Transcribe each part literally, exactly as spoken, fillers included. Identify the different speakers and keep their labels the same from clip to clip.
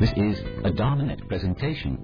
Speaker 1: This is a Dharmanet presentation.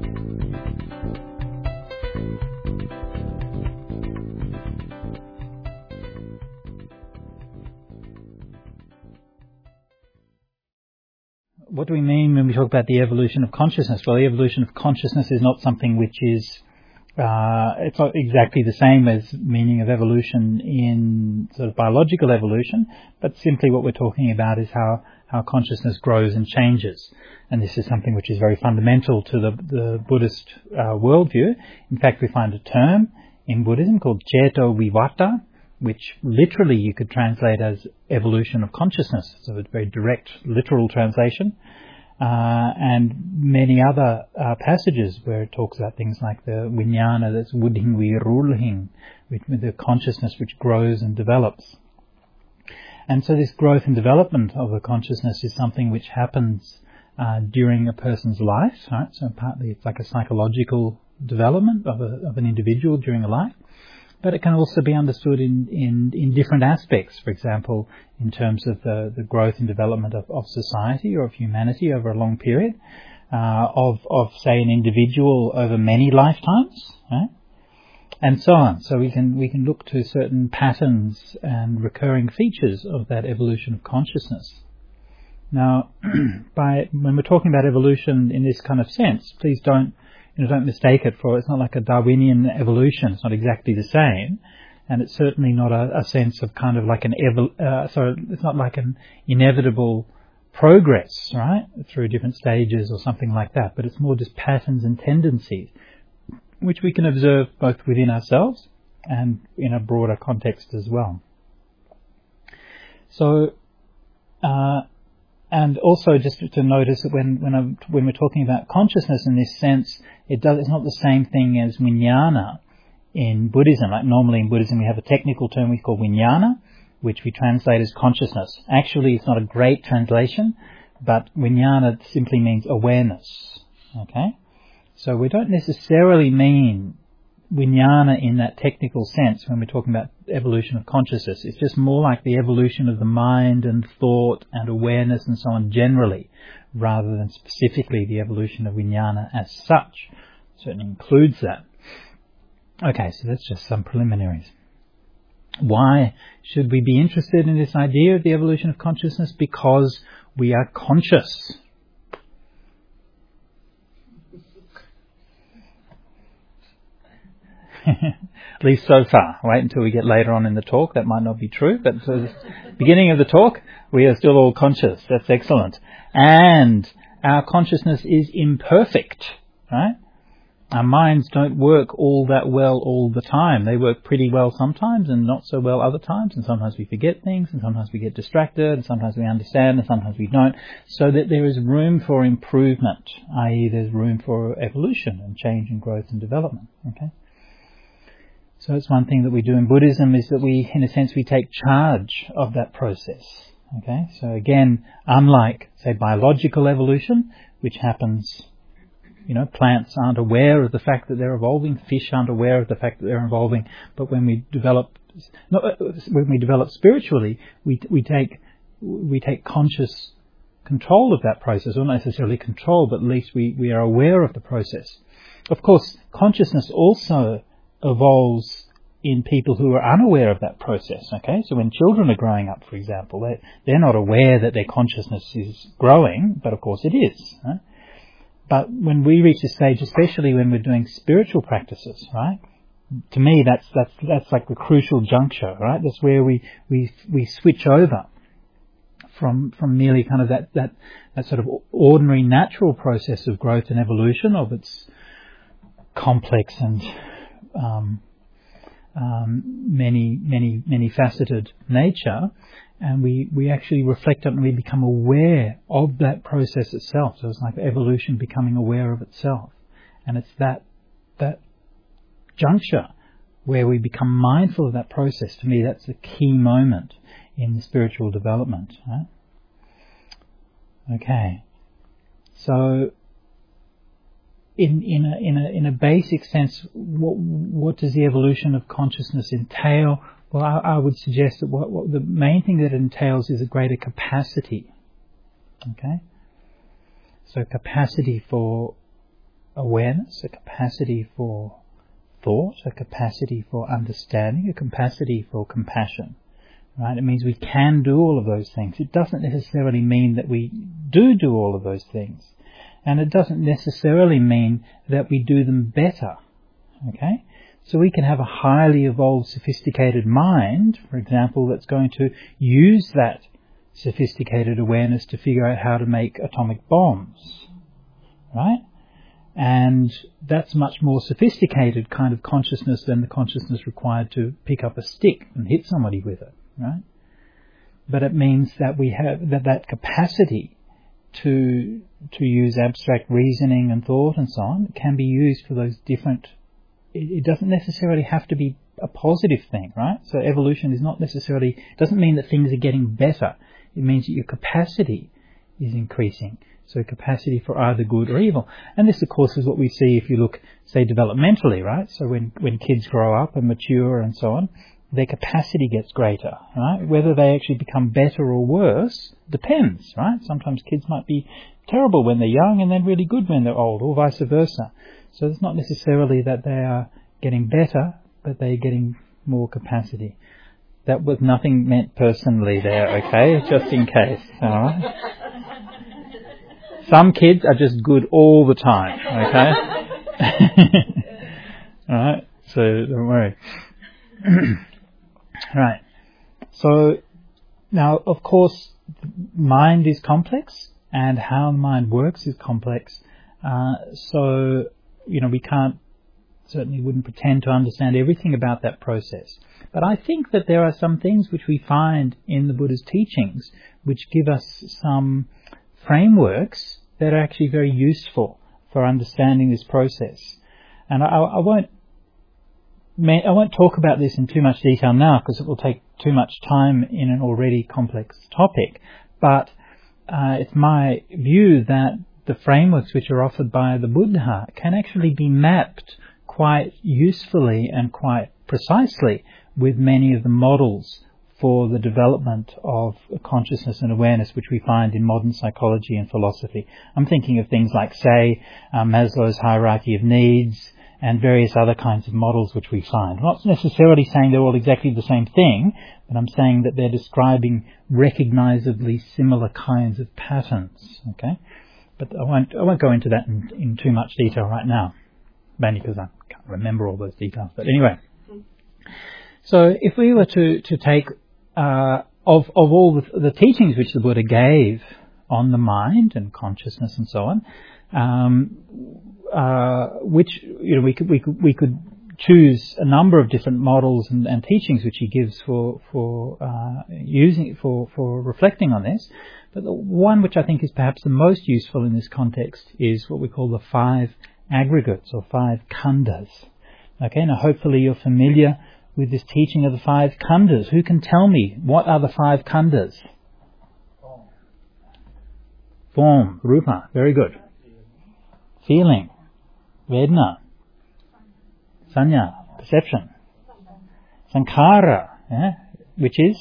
Speaker 2: What do we mean when we talk about the evolution of consciousness? Well, the evolution of consciousness is not something which is, uh, it's not exactly the same as meaning of evolution in sort of biological evolution, but simply what we're talking about is how, how consciousness grows and changes. And this is something which is very fundamental to the, the Buddhist uh, worldview. In fact, we find a term in Buddhism called Ceto Vivata, which literally you could translate as evolution of consciousness. So it's a very direct, literal translation. Uh, and many other uh, passages where it talks about things like the vijnana, that's wudhing virulhing, with, with the consciousness which grows and develops. And so this growth and development of a consciousness is something which happens uh, during a person's life, right? So partly it's like a psychological development of, a, of an individual during a life. But it can also be understood in, in, in different aspects, for example, in terms of the, the growth and development of, of society or of humanity over a long period, uh, of, of, say, an individual over many lifetimes, right? And so on. So we can, we can look to certain patterns and recurring features of that evolution of consciousness. Now, by, when we're talking about evolution in this kind of sense, please don't You know, don't mistake it for, it's not like a Darwinian evolution. It's not exactly the same. And it's certainly not a, a sense of kind of like an, evol- uh, so it's not like an inevitable progress, right, through different stages or something like that. But it's more just patterns and tendencies, which we can observe both within ourselves and in a broader context as well. So, uh, And also just to notice that when when, I'm, when we're talking about consciousness in this sense, it does, it's not the same thing as vijnana in Buddhism. Like normally in Buddhism we have a technical term we call vijnana, which we translate as consciousness. Actually it's not a great translation, but vijnana simply means awareness. Okay? So we don't necessarily mean vijnana in that technical sense when we're talking about evolution of consciousness. It's just more like the evolution of the mind and thought and awareness and so on generally, rather than specifically the evolution of vijnana as such. It certainly includes that. Okay, so that's just some preliminaries. Why should we be interested in this idea of the evolution of consciousness? Because we are conscious. At least so far. Wait until we get later on in the talk. That might not be true, but so the beginning of the talk, we are still all conscious. That's excellent. And our consciousness is imperfect, right? Our minds don't work all that well all the time. They work pretty well sometimes and not so well other times, and sometimes we forget things, and sometimes we get distracted, and sometimes we understand, and sometimes we don't, so that there is room for improvement, that is there's room for evolution and change and growth and development, okay? So it's one thing that we do in Buddhism is that we, in a sense, we take charge of that process. Okay, so again, unlike, say, biological evolution, which happens, you know, plants aren't aware of the fact that they're evolving, fish aren't aware of the fact that they're evolving, but when we develop, not, when we develop spiritually, we we take we take conscious control of that process, or not necessarily control, but at least we, we are aware of the process. Of course, consciousness also evolves in people who are unaware of that process, okay? So when children are growing up, for example, they, they're not aware that their consciousness is growing, but of course it is, right? But when we reach a stage, especially when we're doing spiritual practices, right? To me, that's, that's, that's like the crucial juncture, right? That's where we, we, we switch over from, from merely kind of that, that, that sort of ordinary natural process of growth and evolution of its complex and Um, um, many, many, many faceted nature, and we, we actually reflect on and we become aware of that process itself. So it's like evolution becoming aware of itself, and it's that that juncture where we become mindful of that process. To me, that's a key moment in the spiritual development. Right? Okay, so. In in a in a in a basic sense, what what does the evolution of consciousness entail? Well, I, I would suggest that what, what the main thing that it entails is a greater capacity. Okay, So capacity for awareness, a capacity for thought, a capacity for understanding, a capacity for compassion. Right? It means we can do all of those things. It doesn't necessarily mean that we do do all of those things. And it doesn't necessarily mean that we do them better. Okay? So we can have a highly evolved, sophisticated mind, for example, that's going to use that sophisticated awareness to figure out how to make atomic bombs. Right? And that's much more sophisticated kind of consciousness than the consciousness required to pick up a stick and hit somebody with it. Right? But it means that we have that, that capacity to to use abstract reasoning and thought and so on can be used for those different. It, it doesn't necessarily have to be a positive thing, right? So evolution is not necessarily doesn't mean that things are getting better. It means that your capacity is increasing. So capacity for either good or evil. And this, of course, is what we see if you look, say, developmentally, right? So when when kids grow up and mature and so on, their capacity gets greater, right? Whether they actually become better or worse depends, right? Sometimes kids might be terrible when they're young and then really good when they're old, or vice versa. So it's not necessarily that they are getting better, but they're getting more capacity. That was nothing meant personally there, okay? Just in case, alright? Some kids are just good all the time, okay? Alright, so don't worry. Right. So now, of course, mind is complex, and how the mind works is complex. Uh, so, you know, we can't, certainly wouldn't pretend to understand everything about that process. But I think that there are some things which we find in the Buddha's teachings which give us some frameworks that are actually very useful for understanding this process. And I, I won't I won't talk about this in too much detail now because it will take too much time in an already complex topic. But uh, it's my view that the frameworks which are offered by the Buddha can actually be mapped quite usefully and quite precisely with many of the models for the development of consciousness and awareness which we find in modern psychology and philosophy. I'm thinking of things like, say, uh, Maslow's hierarchy of needs, and various other kinds of models which we find. I'm not necessarily saying they're all exactly the same thing, but I'm saying that they're describing recognizably similar kinds of patterns. Okay, but I won't I won't go into that in, in too much detail right now, mainly because I can't remember all those details. But anyway, so if we were to to take uh, of of all the, the teachings which the Buddha gave on the mind and consciousness and so on. Um, Uh, which you know we could we could we could choose a number of different models and, and teachings which he gives for for uh, using for for reflecting on this, but the one which I think is perhaps the most useful in this context is what we call the five aggregates or five khandhas. Okay, now hopefully you're familiar with this teaching of the five khandhas. Who can tell me what are the five khandhas? Form, rupa, very good. Feeling. Vedana, Sanya, perception, Sankhara, yeah, which is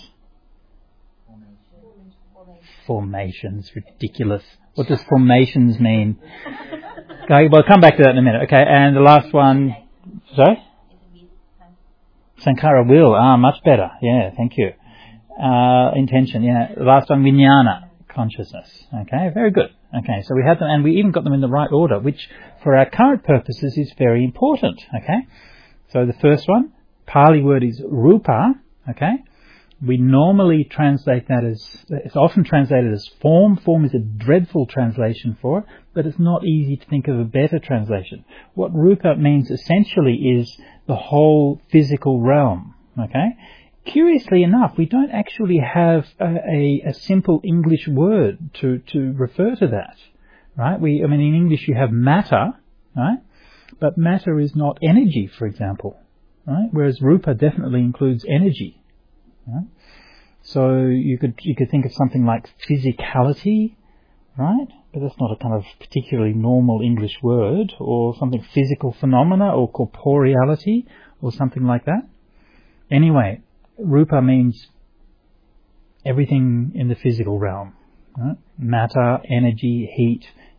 Speaker 2: formations. Ridiculous. What does formations mean? Okay, well, come back to that in a minute. Okay, and the last one, sorry, Sankhara, will. Ah, much better. Yeah, thank you. Uh, intention. Yeah, the last one, Vijnana, consciousness. Okay, very good. Okay, so we had them, and we even got them in the right order, which for our current purposes is very important. Okay, so the first one, Pali word is rupa. Okay, we normally translate that as, it's often translated as form. Form is a dreadful translation for it, but it's not easy to think of a better translation. What rupa means essentially is the whole physical realm. Okay. Curiously enough, we don't actually have a, a, a simple English word to, to refer to that, right? We, I mean, in English you have matter, right? But matter is not energy, for example, right? Whereas rupa definitely includes energy, right? So you could you could think of something like physicality, right? But that's not a kind of particularly normal English word, or something physical phenomena, or corporeality, or something like that. Anyway, rupa means everything in the physical realm. Right? Matter, energy, heat,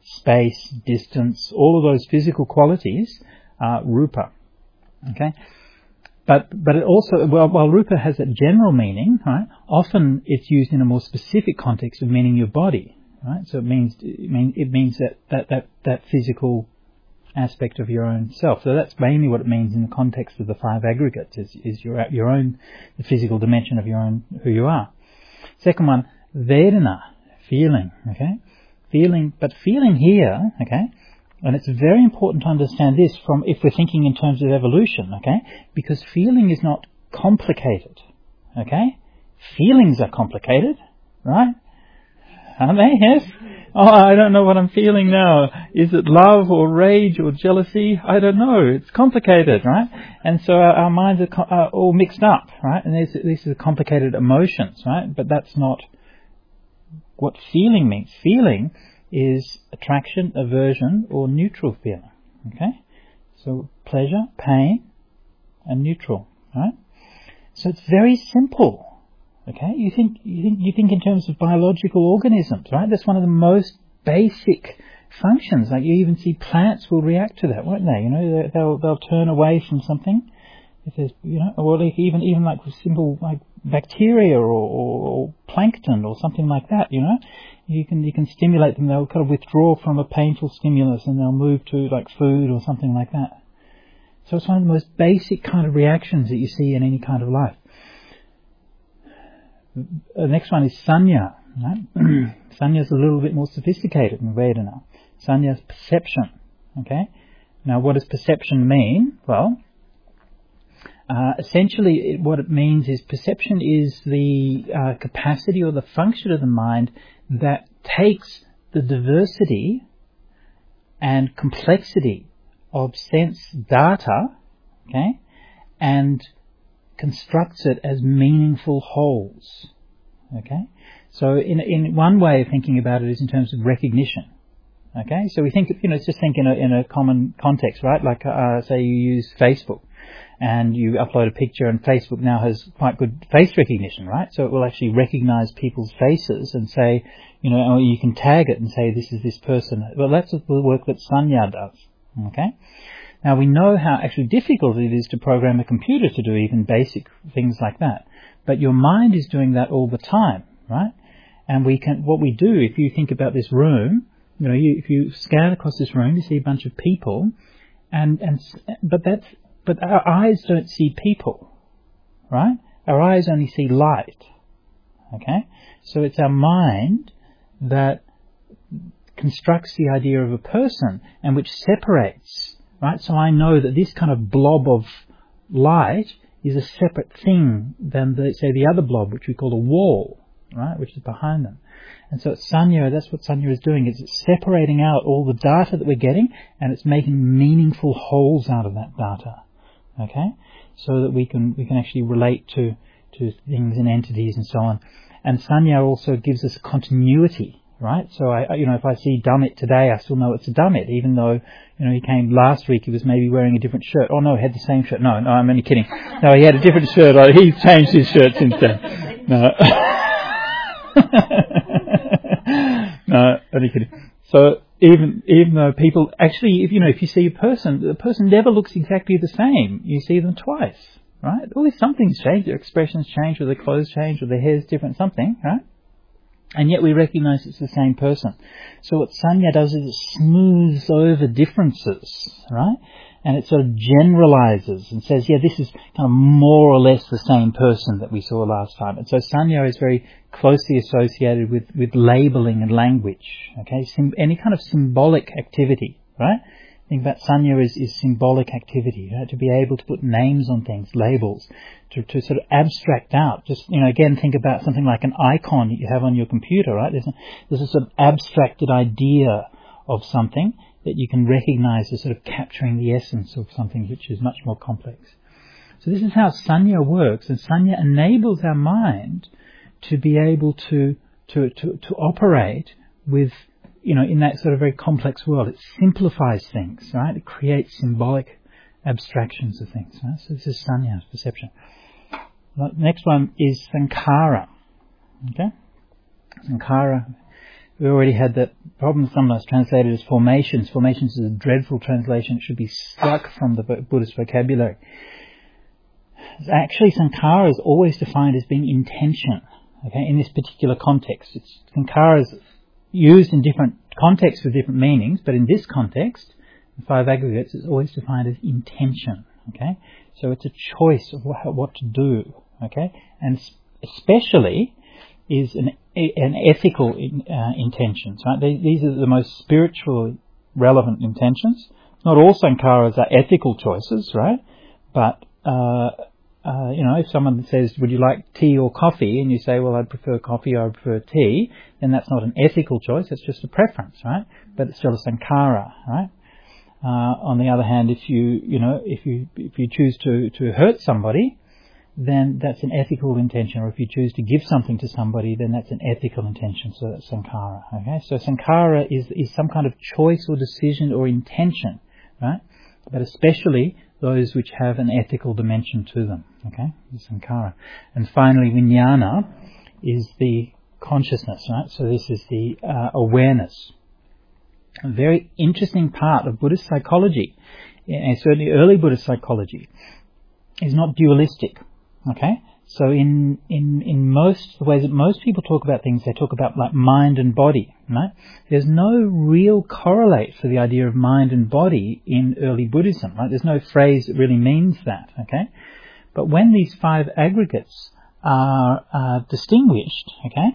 Speaker 2: space, distance, all of those physical qualities are rupa. Okay? But but it also, well, while rupa has a general meaning, right, often it's used in a more specific context of meaning your body, right? So it means it, mean, it means that, that, that, that physical aspect of your own self. So that's mainly what it means in the context of the five aggregates, is, is your your own, the physical dimension of your own, who you are. Second one, Vedana, feeling, okay? Feeling, but feeling here, okay, and it's very important to understand this from, if we're thinking in terms of evolution, okay, because feeling is not complicated, okay? Feelings are complicated, right? Aren't they? Yes? Oh, I don't know what I'm feeling now. Is it love or rage or jealousy? I don't know. It's complicated, right? And so our, our minds are, co- are all mixed up, right? And these, these are complicated emotions, right? But that's not what feeling means. Feeling is attraction, aversion, or neutral feeling, okay? So pleasure, pain, and neutral, right? So it's very simple. Okay, you think you think you think in terms of biological organisms, right? That's one of the most basic functions. Like you even see plants will react to that, won't they? You know, they'll they'll turn away from something if there's, you know, or like even even like simple like bacteria or, or, or plankton or something like that. You know, you can you can stimulate them. They'll kind of withdraw from a painful stimulus and they'll move to like food or something like that. So it's one of the most basic kind of reactions that you see in any kind of life. The next one is Sanya. Right? Sanya is a little bit more sophisticated than Vedana. Sanya is perception. Okay. Now, what does perception mean? Well, uh, essentially, it, what it means is perception is the uh, capacity or the function of the mind that takes the diversity and complexity of sense data, okay, and constructs it as meaningful wholes. Okay? So in in one way of thinking about it is in terms of recognition. Okay? So we think, you know, just think in a in a common context, right? Like uh, say you use Facebook and you upload a picture and Facebook now has quite good face recognition, right? So it will actually recognize people's faces and say, you know, or you can tag it and say this is this person. Well, that's the work that Sanya does. Okay? Now we know how actually difficult it is to program a computer to do even basic things like that. But your mind is doing that all the time, right? And we can, what we do, if you think about this room, you know, you, if you scan across this room, you see a bunch of people, and, and, but that's, but our eyes don't see people, right? Our eyes only see light, okay? So it's our mind that constructs the idea of a person and which separates. Right, so I know that this kind of blob of light is a separate thing than, the, say, the other blob, which we call a wall, right, which is behind them. And so it's Sanya, that's what Sanya is doing, is it's separating out all the data that we're getting, and it's making meaningful wholes out of that data, okay, so that we can we can actually relate to, to things and entities and so on. And Sanya also gives us continuity. Right, so I, you know, if I see Damit today, I still know it's a Damit, even though, you know, he came last week, he was maybe wearing a different shirt. Oh no, he had the same shirt. No, no, I'm only kidding. No, he had a different shirt. Oh, he's changed his shirt since then. No, no, only kidding. So even even though people actually, if you know, if you see a person, the person never looks exactly the same. You see them twice, right? Always something's changed. Their expressions change, or their clothes change, or their hair's different. Something, right? And yet we recognize it's the same person. So what Sanya does is it smooths over differences, right? And it sort of generalizes and says, yeah, this is kind of more or less the same person that we saw last time. And so Sanya is very closely associated with, with labeling and language, okay? Sim- any kind of symbolic activity, right? Think about Sanya is, is symbolic activity, right? To be able to put names on things, labels, to, to sort of abstract out. Just, you know, again, think about something like an icon that you have on your computer, right? There's a, there's a sort of abstracted idea of something that you can recognize as sort of capturing the essence of something which is much more complex. So this is how Sanya works, and Sanya enables our mind to be able to, to, to, to operate with, you know, in that sort of very complex world. It simplifies things, right? It creates symbolic abstractions of things, right? So this is Sanya, perception. The next one is Sankhara. Okay? Sankhara. We already had that problem sometimes translated as formations. Formations is a dreadful translation. It should be struck from the Buddhist vocabulary. Actually, sankhara is always defined as being intention. Okay, in this particular context, it's, sankhara is used in different contexts with different meanings, but in this context, the five aggregates is always defined as intention. Okay, so it's a choice of what, what to do. Okay, and especially is an an ethical in, uh, intentions. Right, they, these are the most spiritually relevant intentions. Not all sankharas are ethical choices, right? But uh, Uh, you know, if someone says, would you like tea or coffee? And you say, well, I'd prefer coffee or I prefer tea, then that's not an ethical choice, it's just a preference, right? But it's still a sankhara, right? Uh, on the other hand, if you, you know, if you, if you choose to, to hurt somebody, then that's an ethical intention. Or if you choose to give something to somebody, then that's an ethical intention, so that's sankhara, okay? So sankhara is, is some kind of choice or decision or intention, right? But especially those which have an ethical dimension to them, okay, the sankhara. And finally, vijnana is the consciousness, right? So this is the uh, awareness. A very interesting part of Buddhist psychology, and certainly early Buddhist psychology, is not dualistic, okay? So in, in, in most the ways that most people talk about things, they talk about like mind and body, right? There's no real correlate for the idea of mind and body in early Buddhism, right? There's no phrase that really means that, okay? But when these five aggregates are, are distinguished, okay,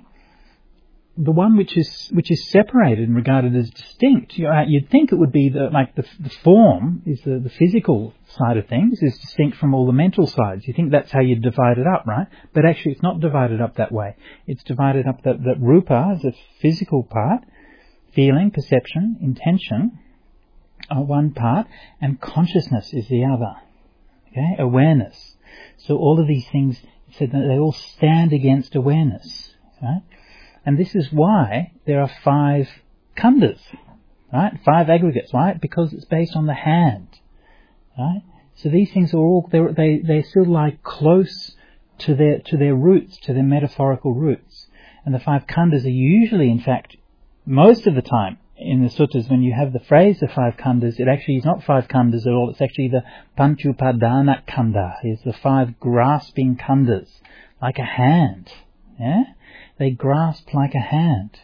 Speaker 2: the one which is which is separated and regarded as distinct, you, uh, you'd think it would be the like the, the form is the, the physical side of things is distinct from all the mental sides. You think that's how you divide it up, right? But actually, it's not divided up that way. It's divided up that that rupa is the physical part, feeling, perception, intention are one part, and consciousness is the other. Okay, awareness. So all of these things, said that they all stand against awareness, right? And this is why there are five khandhas, right? Five aggregates, right? Because it's based on the hand, right? So these things are all, they they still lie close to their to their roots, to their metaphorical roots. And the five khandhas are usually, in fact, most of the time in the suttas, when you have the phrase the five khandhas, it actually is not five khandhas at all. It's actually the panchupadana khandha. It's the five grasping khandhas, like a hand, yeah? They grasp like a hand.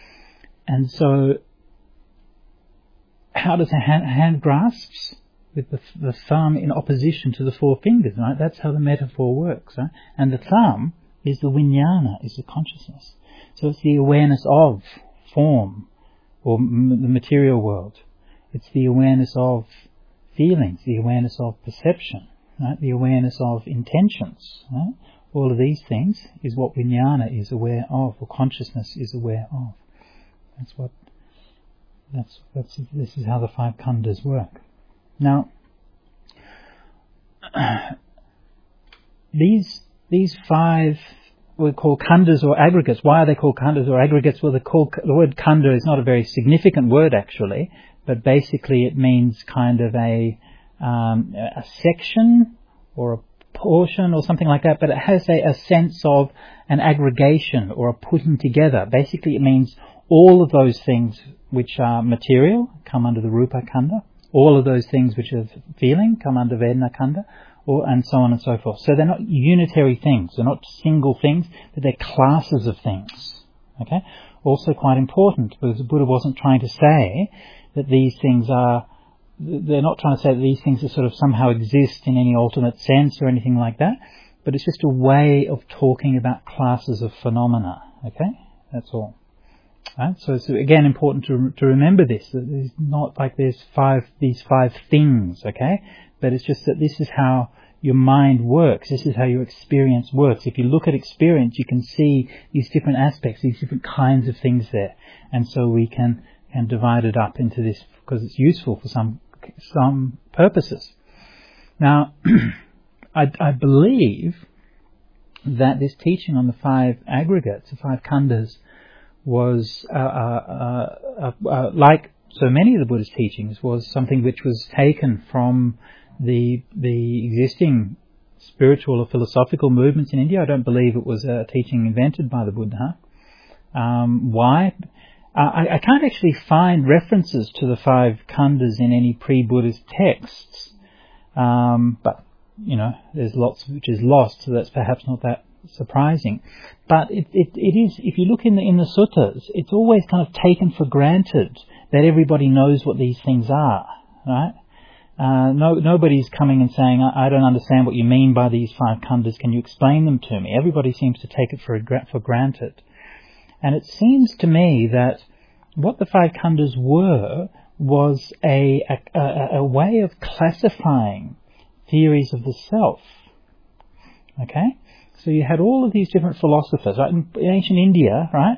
Speaker 2: And so, how does a hand, hand grasps? With the, the thumb in opposition to the four fingers, right? That's how the metaphor works, right? And the thumb is the vijnana, is the consciousness. So it's the awareness of form, or m- the material world. It's the awareness of feelings, the awareness of perception, right? The awareness of intentions, right? All of these things is what vijnana is aware of, or consciousness is aware of. That's what. That's that's. This is how the five khandhas work. Now, these these five we call khandhas or aggregates. Why are they called khandhas or aggregates? Well, they're called, the word khandha is not a very significant word actually, but basically it means kind of a um, a section or a portion or something like that, but it has a, a sense of an aggregation or a putting together. Basically it means all of those things which are material come under the rupa khandha, all of those things which are feeling come under vedana khandha, or and so on and so forth. So they're not unitary things, they're not single things, but they're classes of things. Okay? Also quite important, because the Buddha wasn't trying to say that these things are They're not trying to say that these things are sort of somehow exist in any ultimate sense or anything like that, but it's just a way of talking about classes of phenomena. Okay, that's all. Right? So it's again important to to remember this. That it's not like there's five these five things. Okay, but it's just that this is how your mind works. This is how your experience works. If you look at experience, you can see these different aspects, these different kinds of things there, and so we can can divide it up into this because it's useful for some. some purposes. Now, I, I believe that this teaching on the five aggregates, the five khandhas, was uh, uh, uh, uh, like so many of the Buddhist teachings, was something which was taken from the the existing spiritual or philosophical movements in India. I don't believe it was a teaching invented by the Buddha. Um, why? Uh, I, I can't actually find references to the five khandhas in any pre-Buddhist texts, um, but, you know, there's lots which is lost, so that's perhaps not that surprising. But it, it, it is, if you look in the, in the suttas, it's always kind of taken for granted that everybody knows what these things are, right? Uh, no, nobody's coming and saying, I, I don't understand what you mean by these five khandhas, can you explain them to me? Everybody seems to take it for, for granted. And it seems to me that what the five khandhas were was a, a, a, a way of classifying theories of the self. Okay? So you had all of these different philosophers, right? In ancient India, right?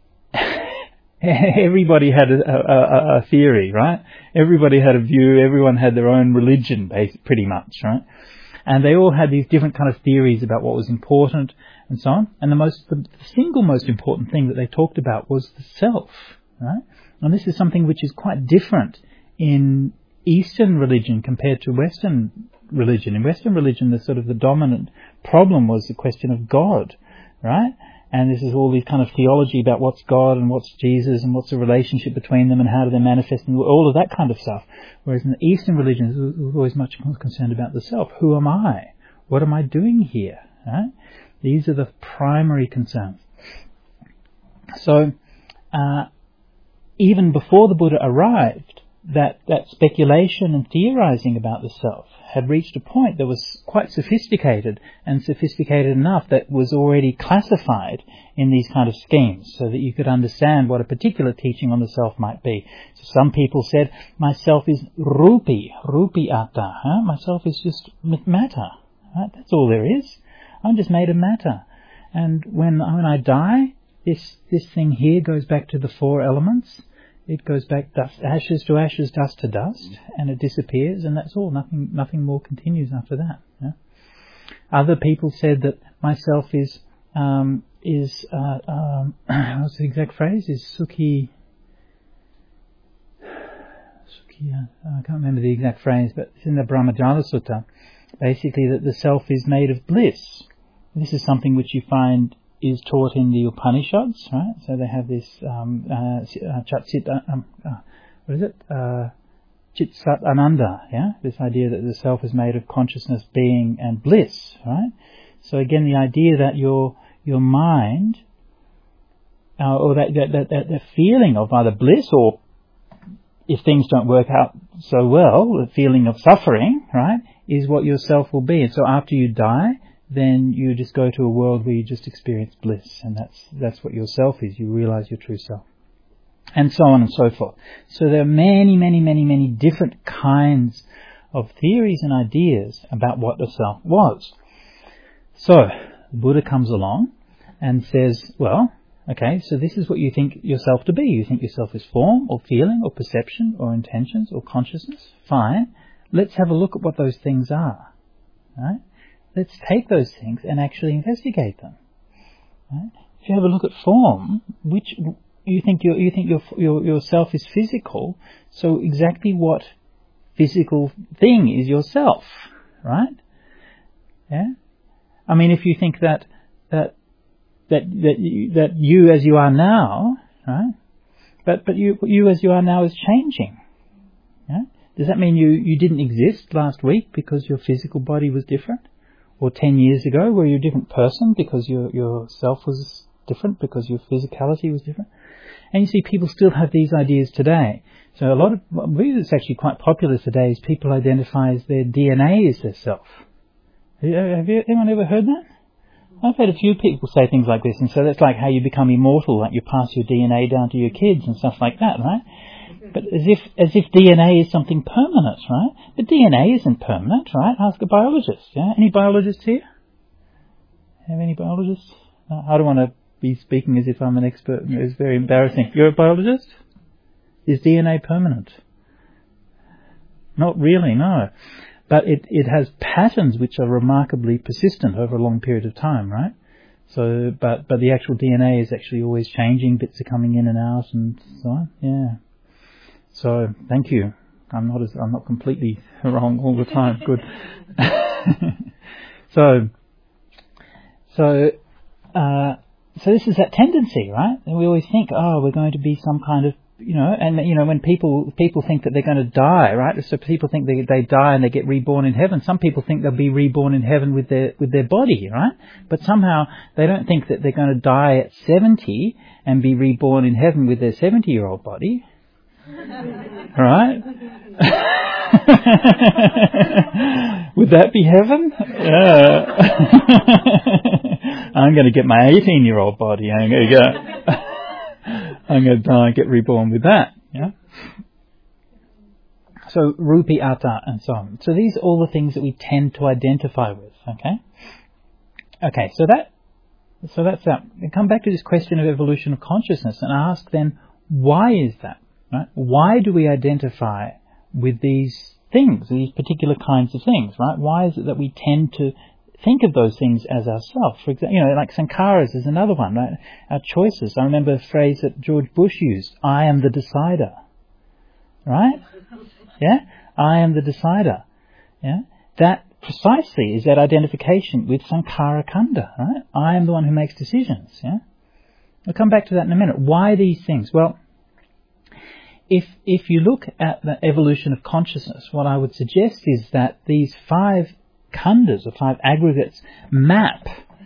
Speaker 2: Everybody had a, a, a theory, right? Everybody had a view, everyone had their own religion, pretty much, right? And they all had these different kind of theories about what was important and so on. And the most, the single most important thing that they talked about was the self, right? And this is something which is quite different in Eastern religion compared to Western religion. In Western religion, the sort of the dominant problem was the question of God, right? And this is all these kind of theology about what's God and what's Jesus and what's the relationship between them and how do they manifest and all of that kind of stuff. Whereas in the Eastern religions, it was always much more concerned about the self. Who am I? What am I doing here? Right? These are the primary concerns. So, uh, even before the Buddha arrived, that, that speculation and theorizing about the self had reached a point that was quite sophisticated, and sophisticated enough that was already classified in these kind of schemes so that you could understand what a particular teaching on the self might be. So some people said, myself is rupi, rupi atta, huh? Myself is just matter, right? That's all there is. I'm just made of matter. And when, when I die, this, this thing here goes back to the four elements. It goes back dust, ashes to ashes, dust to dust, and it disappears, and that's all. Nothing, nothing more continues after that. Yeah? Other people said that myself is, um, is, uh, um, what's the exact phrase? Is sukhi, sukhi, uh, I can't remember the exact phrase, but it's in the Brahmajala Sutta. Basically, that the self is made of bliss. This is something which you find is taught in the Upanishads, right? So they have this um, uh, Chat-Sit, uh, um, uh, what is it? Uh, Chit-Sat Ananda, yeah? This idea that the self is made of consciousness, being, and bliss, right? So again, the idea that your your mind, uh, or that that, that that that feeling of either bliss or, if things don't work out so well, the feeling of suffering, right, is what your self will be. And so after you die, then you just go to a world where you just experience bliss, and that's that's what your self is. You realize your true self, and so on and so forth. So there are many, many, many, many different kinds of theories and ideas about what the self was. So the Buddha comes along and says, well, okay, so this is what you think yourself to be. You think yourself is form or feeling or perception or intentions or consciousness. Fine. Let's have a look at what those things are. Right? Let's take those things and actually investigate them. Right? If you have a look at form, which you think your you think your your yourself is physical, so exactly what physical thing is yourself, right? Yeah. I mean, if you think that that that that you, that you as you are now, right? But but you you as you are now is changing. Yeah? Does that mean you you didn't exist last week because your physical body was different? Or ten years ago, were you a different person because your your self was different, because your physicality was different? And you see, people still have these ideas today. So a lot of, I believe it's actually quite popular today, is people identify as their D N A as their self. Have you, anyone ever heard that? I've had a few people say things like this, and so that's like how you become immortal, like you pass your D N A down to your kids and stuff like that, right? But as if as if D N A is something permanent, right? But D N A isn't permanent, right? Ask a biologist. Yeah? Any biologists here? Have any biologists? Uh, I don't want to be speaking as if I'm an expert. It's very embarrassing. You're a biologist? Is D N A permanent? Not really, no. But it, it has patterns which are remarkably persistent over a long period of time, right? So, but but the actual D N A is actually always changing. Bits are coming in and out, and so on. Yeah. So, thank you. I'm not as, I'm not completely wrong all the time. Good. so, so, uh, so this is that tendency, right? And we always think, oh, we're going to be some kind of, you know, and, you know, when people people think that they're going to die, right? So people think they they die and they get reborn in heaven. Some people think they'll be reborn in heaven with their with their body, right? But somehow they don't think that they're going to die at seventy and be reborn in heaven with their seventy-year-old body, right? Would that be heaven? Yeah. I'm going to get my eighteen-year-old body. I'm going to go. I'm going to die and get reborn with that. Yeah. So rupi atta and so on. So these are all the things that we tend to identify with. Okay. Okay. So that. So that's that. And come back to this question of evolution of consciousness and ask then, why is that? Right? Why do we identify with these things, these particular kinds of things, right? Why is it that we tend to think of those things as ourselves? For example, you know, like sankharas is another one, right? Our choices. I remember a phrase that George Bush used, I am the decider. Right? Yeah? I am the decider. Yeah? That precisely is that identification with sankhara khandha, right? I am the one who makes decisions, yeah? We'll come back to that in a minute. Why these things? Well, If if you look at the evolution of consciousness, what I would suggest is that these five khandhas, or five aggregates, map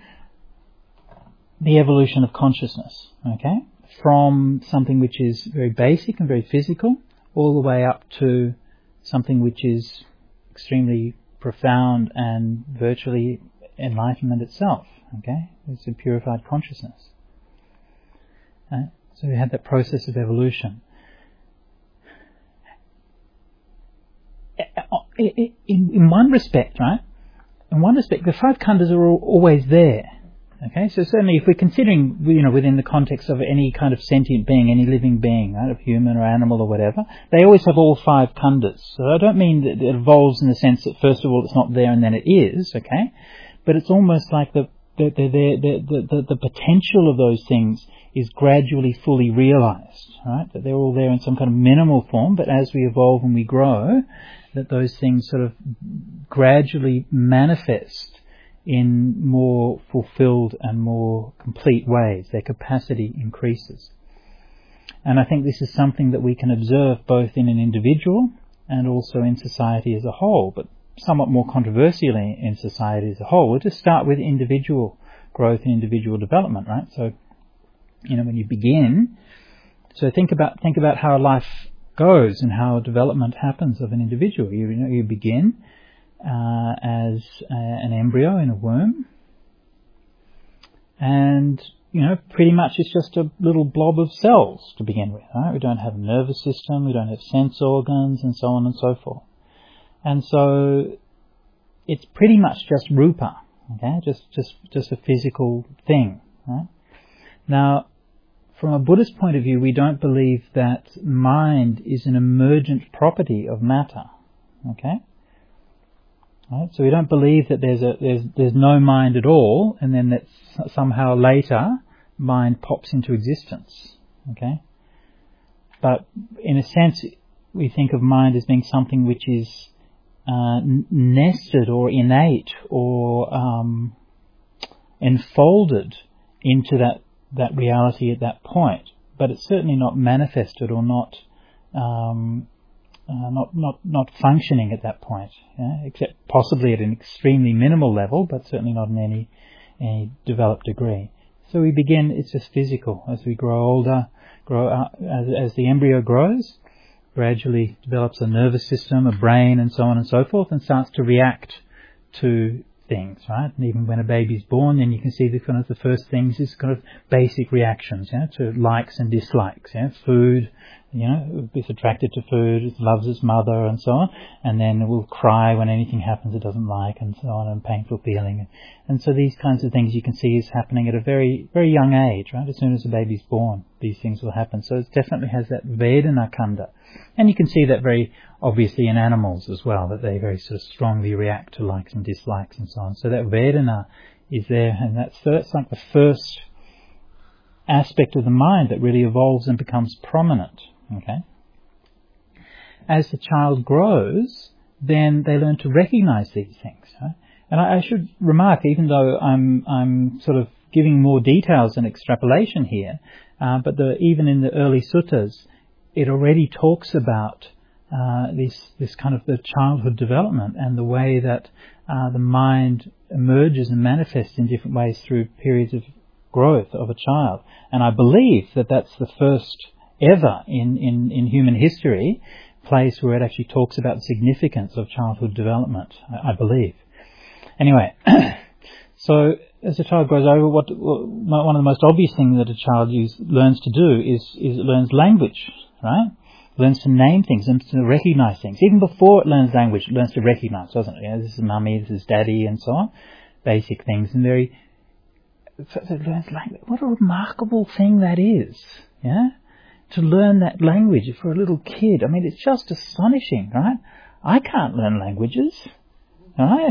Speaker 2: the evolution of consciousness, okay? From something which is very basic and very physical, all the way up to something which is extremely profound and virtually enlightenment itself, okay? It's a purified consciousness. Right? So we had that process of evolution. In, in one respect, right? In one respect, the five khandhas are all, always there. Okay, so certainly, if we're considering, you know, within the context of any kind of sentient being, any living being, right, of human or animal or whatever, they always have all five khandhas. So I don't mean that it evolves in the sense that first of all it's not there and then it is. Okay, but it's almost like the the the the the, the, the potential of those things is gradually fully realized. Right, that they're all there in some kind of minimal form, but as we evolve and we grow, that those things sort of gradually manifest in more fulfilled and more complete ways. Their capacity increases. And I think this is something that we can observe both in an individual and also in society as a whole, but somewhat more controversially in society as a whole. We'll just start with individual growth and individual development, right? So, you know, when you begin, so think about think about how life goes and how development happens of an individual. You, you know, you begin uh, as a, an embryo in a womb, and you know, pretty much it's just a little blob of cells to begin with. Right? We don't have a nervous system, we don't have sense organs, and so on and so forth. And so it's pretty much just rupa, okay, just just just a physical thing. Right? Now, from a Buddhist point of view, we don't believe that mind is an emergent property of matter. Okay? Right? So we don't believe that there's a there's there's no mind at all, and then that somehow later mind pops into existence. Okay? But in a sense, we think of mind as being something which is uh, nested or innate or um, enfolded into that. that reality at that point, but it's certainly not manifested or not um, uh, not not not functioning at that point, yeah? Except possibly at an extremely minimal level, but certainly not in any any developed degree. So we begin; it's just physical. As we grow older, grow up, as as the embryo grows, gradually develops a nervous system, a brain, and so on and so forth, and starts to react to things, right? And even when a baby's born, then you can see the kind of the first things is kind of basic reactions, yeah, to likes and dislikes, yeah, food, you know, it's attracted to food, it loves its mother and so on, and then it will cry when anything happens it doesn't like and so on, and painful feeling. And so these kinds of things you can see is happening at a very, very young age, right? As soon as the baby's born, these things will happen. So it definitely has that Vedana khandha. And you can see that very obviously in animals as well, that they very sort of strongly react to likes and dislikes and so on. So that Vedana is there, and that's, so that's like the first aspect of the mind that really evolves and becomes prominent. Okay. As the child grows, then they learn to recognize these things. Right? And I, I should remark, even though I'm I'm sort of giving more details and extrapolation here, uh, but the, even in the early suttas, it already talks about uh, this this kind of the childhood development and the way that uh, the mind emerges and manifests in different ways through periods of growth of a child. And I believe that that's the first ever in, in, in human history place where it actually talks about the significance of childhood development, I, I believe. Anyway, so as a child grows over, what, what one of the most obvious things that a child use, learns to do is, is it learns language, right? It learns to name things and to recognize things. Even before it learns language, it learns to recognize, doesn't it? You know, this is mummy, this is daddy, and so on. Basic things. And very, so it learns language. What a remarkable thing that is, yeah? To learn that language for a little kid. I mean, it's just astonishing, right? I can't learn languages, right?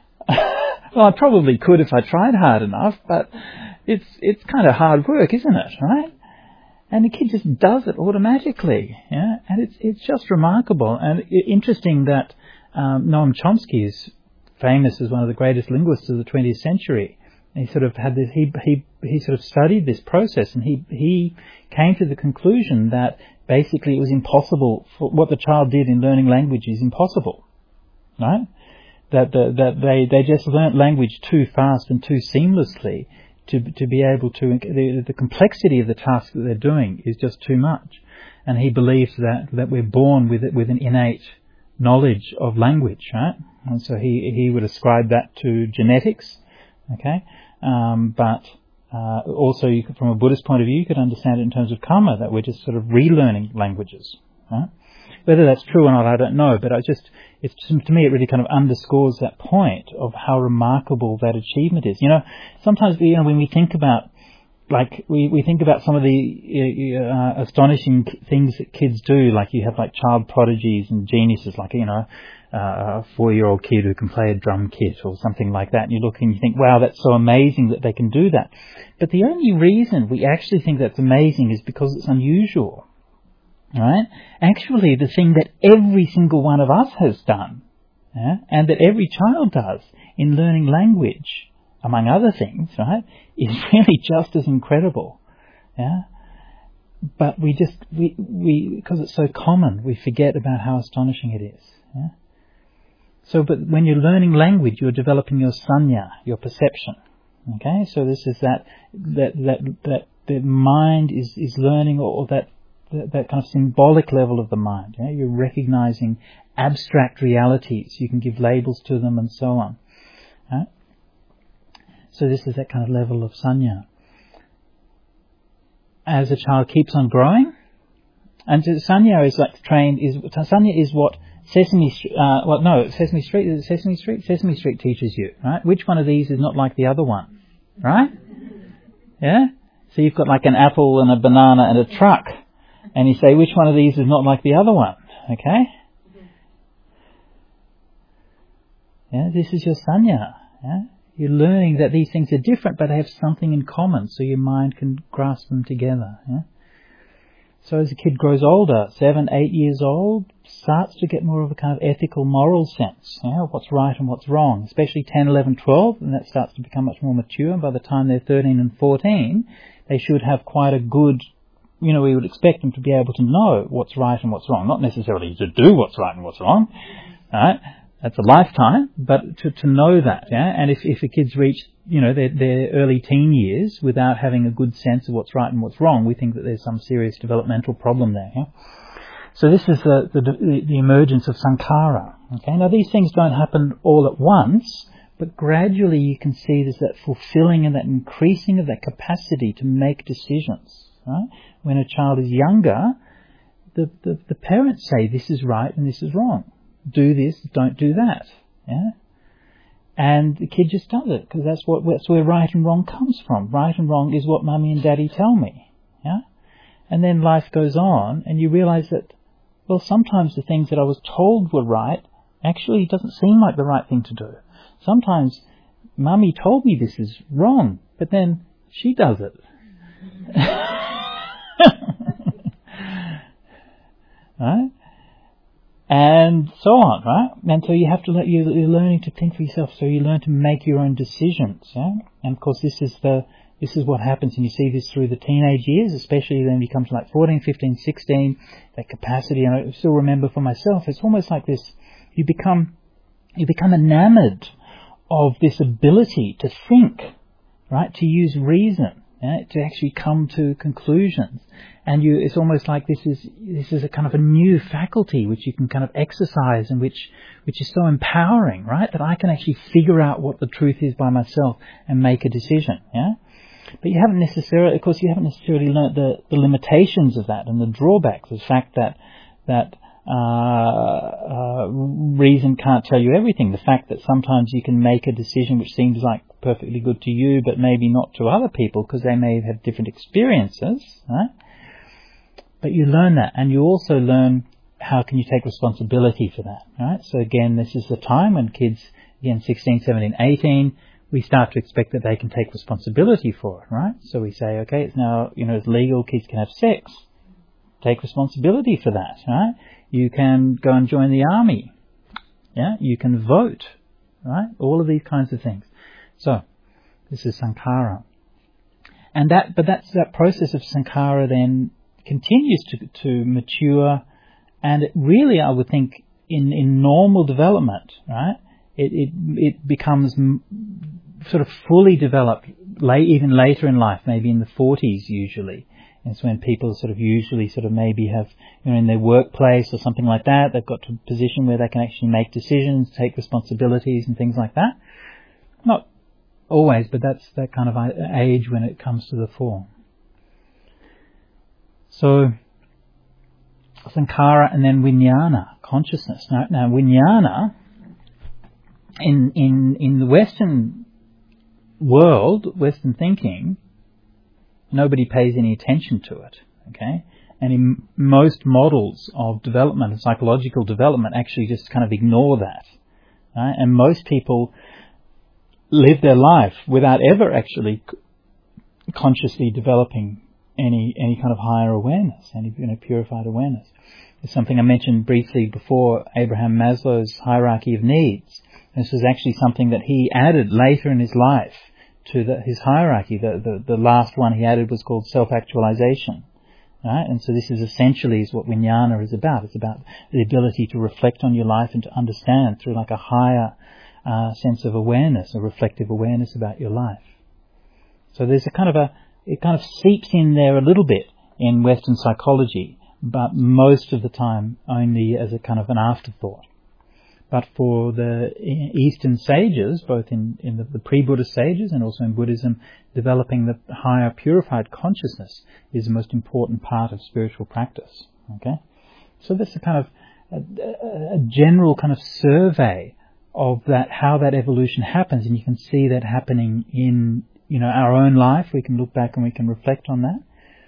Speaker 2: Well, I probably could if I tried hard enough, but it's it's kind of hard work, isn't it, right? And the kid just does it automatically, yeah? And it's it's just remarkable. And interesting that um, Noam Chomsky is famous as one of the greatest linguists of the twentieth century. He sort of had this, he, he, he sort of studied this process, and he, he came to the conclusion that basically it was impossible for what the child did in learning language is impossible, right? That, the, that they, they just learnt language too fast and too seamlessly to, to be able to, the, the complexity of the task that they're doing is just too much. And he believes that, that we're born with it, with an innate knowledge of language, right? And so he, he would ascribe that to genetics. Okay, um, but uh, also you could, from a Buddhist point of view, you could understand it in terms of karma, that we're just sort of relearning languages. Right? Whether that's true or not, I don't know, but I just, it's to me, it really kind of underscores that point of how remarkable that achievement is. You know, sometimes you know when we think about, like we, we think about some of the uh, astonishing things that kids do, like you have like child prodigies and geniuses, like you know. Uh, a four-year-old kid who can play a drum kit or something like that, and you look and you think, wow, that's so amazing that they can do that. But the only reason we actually think that's amazing is because it's unusual, right? Actually, the thing that every single one of us has done, yeah, and that every child does in learning language, among other things, right, is really just as incredible, yeah? But we just, we, we, because it's so common, we forget about how astonishing it is, yeah? So, but when you're learning language, you're developing your sanya, your perception. Okay, so this is that that that that the mind is is learning, or, or that, that that kind of symbolic level of the mind. Yeah? You're recognizing abstract realities. You can give labels to them, and so on. Right? So this is that kind of level of sanya. As a child keeps on growing, and sanya is like trained. Is sanya is what Sesame Street, uh, well, no, Sesame Street, is it Sesame Street? Sesame Street teaches you, right? Which one of these is not like the other one, right? Yeah? So you've got like an apple and a banana and a truck, and you say, which one of these is not like the other one, okay? Yeah, this is your sanya, yeah? You're learning that these things are different, but they have something in common, so your mind can grasp them together, yeah? So as a kid grows older, seven, eight years old, starts to get more of a kind of ethical, moral sense, you know, what's right and what's wrong, especially ten, eleven, twelve, and that starts to become much more mature. By the time they're thirteen and fourteen, they should have quite a good, you know, we would expect them to be able to know what's right and what's wrong, not necessarily to do what's right and what's wrong, right? That's a lifetime, but to, to know that, yeah? And if, if the kids reach, you know, their, their early teen years without having a good sense of what's right and what's wrong, we think that there's some serious developmental problem there, yeah? So this is the, the, the emergence of sankhara, okay? Now these things don't happen all at once, but gradually you can see there's that fulfilling and that increasing of that capacity to make decisions, right? When a child is younger, the, the, the parents say this is right and this is wrong. Do this, don't do that, yeah? And the kid just does it, because that's what, that's where right and wrong comes from. Right and wrong is what mummy and daddy tell me, yeah? And then life goes on, and you realize that, well, sometimes the things that I was told were right actually doesn't seem like the right thing to do. Sometimes mummy told me this is wrong, but then she does it. Right? And so on, right? And so you have to let you, you're learning to think for yourself, so you learn to make your own decisions, yeah? And of course this is the, This is what happens, and you see this through the teenage years, especially when you come to like fourteen, fifteen, sixteen, that capacity. And I still remember for myself, it's almost like this, you become, you become enamored of this ability to think, right, to use reason, yeah? To actually come to conclusions. And you, it's almost like this is, this is a kind of a new faculty which you can kind of exercise and which, which is so empowering, right, that I can actually figure out what the truth is by myself and make a decision, yeah. But you haven't necessarily, of course, you haven't necessarily learnt the, the limitations of that and the drawbacks, the fact that, that, uh, uh, reason can't tell you everything. The fact that sometimes you can make a decision which seems like perfectly good to you, but maybe not to other people because they may have different experiences, right? But you learn that, and you also learn how can you take responsibility for that, right? So again, this is the time when kids, again, sixteen, seventeen, eighteen, we start to expect that they can take responsibility for it, right? So we say, okay, it's now, you know, it's legal, kids can have sex. Take responsibility for that, right? You can go and join the army. Yeah, you can vote, right? All of these kinds of things. So, this is sankhara. And that, but that's, that process of sankhara then continues to, to mature, and it really, I would think, in, in normal development, right? It, it, it becomes m- sort of fully developed late, even later in life, maybe in the forties usually. It's when people sort of usually sort of maybe have, you know, in their workplace or something like that, they've got to a position where they can actually make decisions, take responsibilities and things like that. Not always, but that's that kind of age when it comes to the fore. So, sankhara and then vijnana, consciousness. Now, now vijnana, in, in, in the Western world, Western thinking, nobody pays any attention to it, okay? And in most models of development, psychological development, actually just kind of ignore that, right? And most people live their life without ever actually consciously developing any any kind of higher awareness, any, you know, purified awareness. It's something I mentioned briefly before, Abraham Maslow's hierarchy of needs. This is actually something that he added later in his life to the, his hierarchy. The, the, the last one he added was called self-actualization. Right? And so this is essentially is what vijnana is about. It's about the ability to reflect on your life and to understand through like a higher uh, sense of awareness, a reflective awareness about your life. So there's a kind of a, it kind of seeps in there a little bit in Western psychology, but most of the time only as a kind of an afterthought. But for the Eastern sages, both in, in the, the pre-Buddhist sages and also in Buddhism, developing the higher purified consciousness is the most important part of spiritual practice. Okay, so that's a kind of a, a general kind of survey of that, how that evolution happens, and you can see that happening in, you know, our own life. We can look back and we can reflect on that.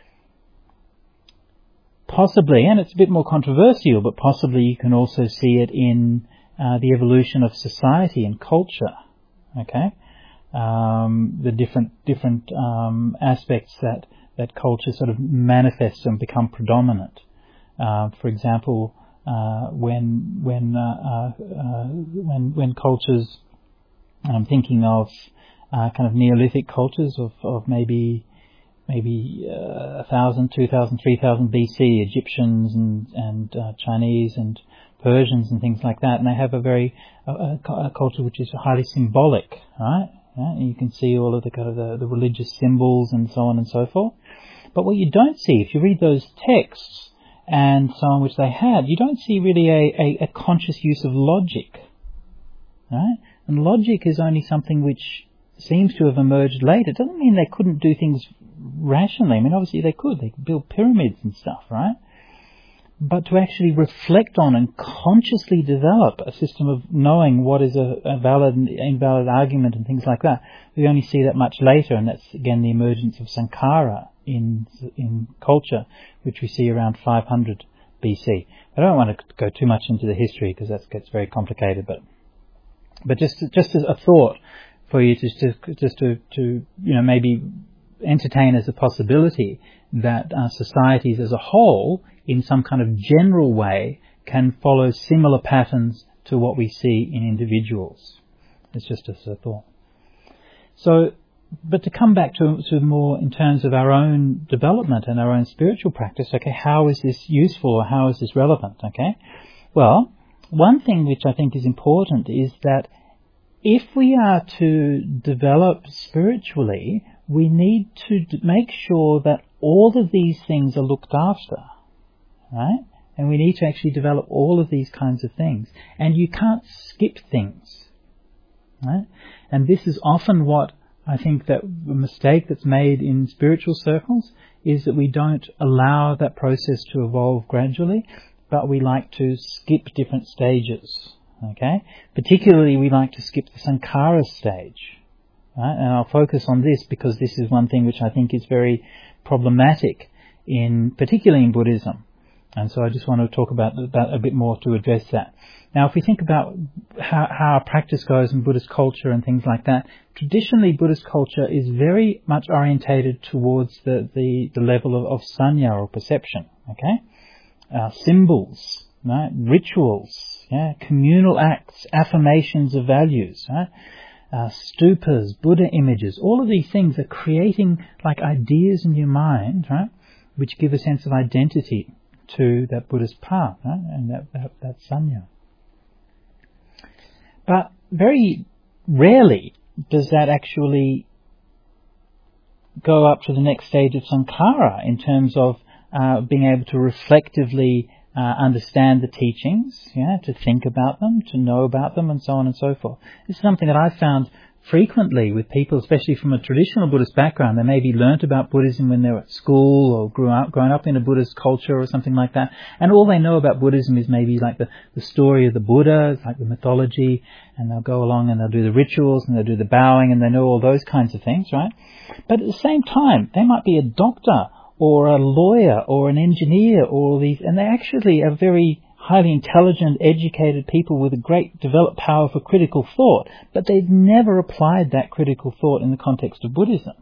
Speaker 2: Possibly, and it's a bit more controversial, but possibly you can also see it in Uh, the evolution of society and culture, okay, um, the different different um, aspects that that culture sort of manifests and become predominant. Uh, for example, uh, when when uh, uh, uh, when when cultures, I'm thinking of uh, kind of Neolithic cultures of of maybe maybe uh, a thousand, two thousand, three thousand B C, Egyptians and and uh, Chinese and Persians and things like that, and they have a very a, a culture which is highly symbolic, right? Yeah, and you can see all of the kind of the, the religious symbols and so on and so forth. But what you don't see, if you read those texts and so on which they had, you don't see really a, a, a conscious use of logic, right? And logic is only something which seems to have emerged later. It doesn't mean they couldn't do things rationally. I mean, obviously they could. They could build pyramids and stuff, right? But to actually reflect on and consciously develop a system of knowing what is a, a valid and invalid argument and things like that, we only see that much later, and that's again the emergence of sankhara in in culture, which we see around five hundred B C. I don't want to go too much into the history because that gets very complicated, but but just just as a thought for you, just to just to, to you know maybe entertain as a possibility that uh, societies as a whole, in some kind of general way, can follow similar patterns to what we see in individuals. It's just as a thought. So but to come back to, to more in terms of our own development and our own spiritual practice, okay, how is this useful or how is this relevant, okay? Well, one thing which I think is important is that if we are to develop spiritually, we need to make sure that all of these things are looked after, right? And we need to actually develop all of these kinds of things. And you can't skip things, right? And this is often what I think that the mistake that's made in spiritual circles is that we don't allow that process to evolve gradually, but we like to skip different stages, okay? Particularly we like to skip the sankhara stage, right? And I'll focus on this because this is one thing which I think is very problematic, in particularly in Buddhism. And so I just want to talk about that a bit more to address that. Now, if we think about how, how our practice goes in Buddhist culture and things like that, traditionally Buddhist culture is very much orientated towards the, the, the level of, of sanya or perception, okay? Uh, symbols, right? Rituals, yeah? Communal acts, affirmations of values, right? Uh, stupas, Buddha images, all of these things are creating like ideas in your mind, right? Which give a sense of identity to that Buddhist path, right? And that, that, that sanya. But very rarely does that actually go up to the next stage of sankhara in terms of uh, being able to reflectively uh, understand the teachings, yeah, to think about them, to know about them, and so on and so forth. This is something that I've found frequently with people, especially from a traditional Buddhist background. They maybe learnt about Buddhism when they were at school or grew up, grown up in a Buddhist culture or something like that. And all they know about Buddhism is maybe like the, the story of the Buddha, like the mythology, and they'll go along and they'll do the rituals and they'll do the bowing and they know all those kinds of things, right? But at the same time, they might be a doctor or a lawyer or an engineer or all these, and they actually are very highly intelligent, educated people with a great developed power for critical thought, but they've never applied that critical thought in the context of Buddhism.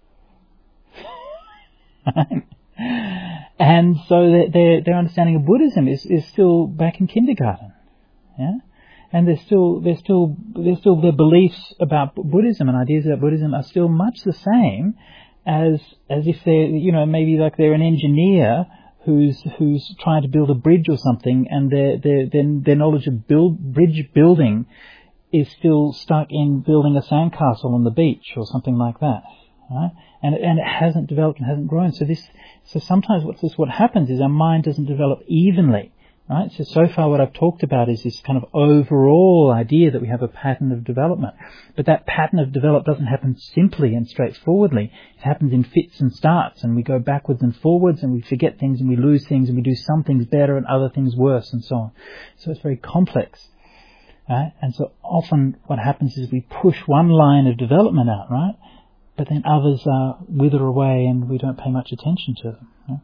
Speaker 2: And so their their understanding of Buddhism is, is still back in kindergarten, yeah. And they're still they're still they're still their beliefs about Buddhism and ideas about Buddhism are still much the same as as if they're, you know, maybe like they're an engineer who's who's trying to build a bridge or something, and their their their, their knowledge of build bridge building is still stuck in building a sandcastle on the beach or something like that, right? And and it hasn't developed and hasn't grown. So this so sometimes what's this what happens is our mind doesn't develop evenly, right? So so far what I've talked about is this kind of overall idea that we have a pattern of development, but that pattern of development doesn't happen simply and straightforwardly. It happens in fits and starts, and we go backwards and forwards, and we forget things and we lose things, and we do some things better and other things worse, and so on. So it's very complex, right? And so often what happens is we push one line of development out, right? But then others uh, wither away, and we don't pay much attention to them, right?